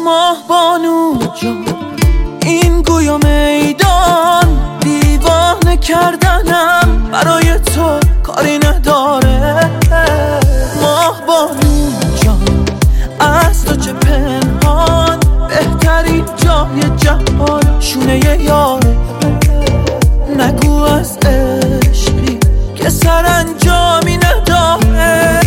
ماه بانو جان، این گویا میدان دیوانه کردنم برای تو کاری نداره. ماه بانو جان، از تو چه پنهان، بهترین جای جهان شونه یاره. نگو از عشقی که سرانجامی نداره.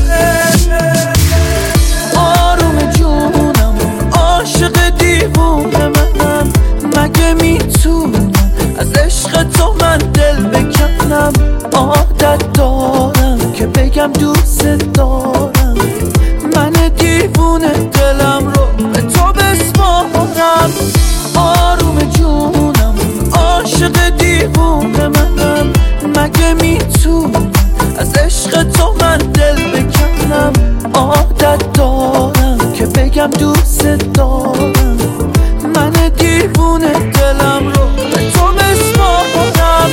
آروم جونم، عاشق دیوونه منم، مگه میتونم از عشق تو من دل بکنم؟ عادت دارم که بگم دوست دارم، من دیوونه دلم رو به تو بسپارم. آروم جونم، عاشق دیوونه منم، مگه میتونم از عشق تو من دل بکنم؟ عادت دارم که بگم دوست دارم، من دیوونه دلم رو به تو بسپارم.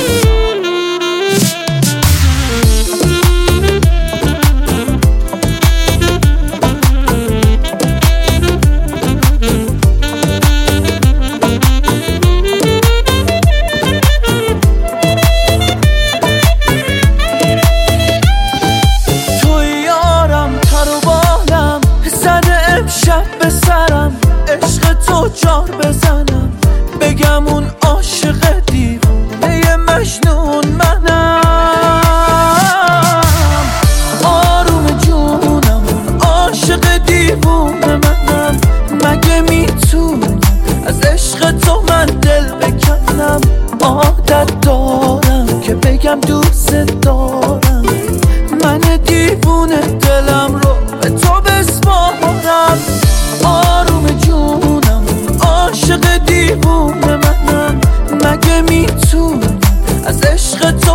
شب به سرم عشق تو جار بزنم، بگم اون عاشق دیوونه مجنون منم. آروم جونم، عاشق دیوونه منم، مگه میتونم از عشق تو من دل بکنم؟ عادت دارم که بگم دوست دارم، من دیوونه دلم رو به تو بسپارم. آروم جونم، عاشق دیوونه منم، مگه میتونم از عشق